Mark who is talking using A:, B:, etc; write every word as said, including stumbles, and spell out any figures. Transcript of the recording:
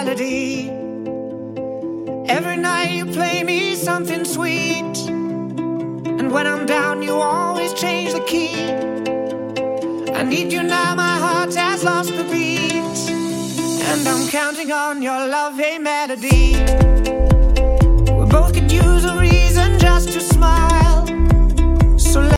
A: melody. Every night you play me something sweet, and when I'm down you always change the key. I need you now, my heart has lost the beat, and I'm counting on your love, hey melody. We both could use a reason just to smile.